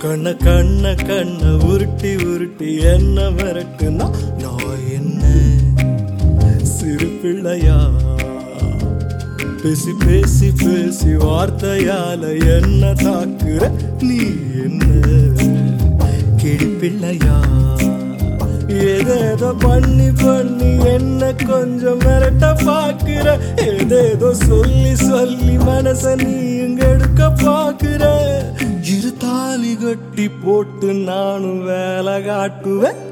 கண்ண கண்ண கண்ண உருட்டி உருட்டி என்ன மிரட்டுனா நான் என்ன சிறு பிள்ளையா? பேசி பேசி பேசி வார்த்தையால என்ன தாக்குற நீ என்ன கிளி பிள்ளையா? ஏதேதோ பண்ணி பண்ணி என்ன கொஞ்சம் மிரட்ட பாக்குற, ஏதேதோ சொல்லி சொல்லி மனச நீ இங்க எடுக்க பாக்குற. இரு தாலி கட்டி போட்டு நானும் வேலை காட்டுவேன்.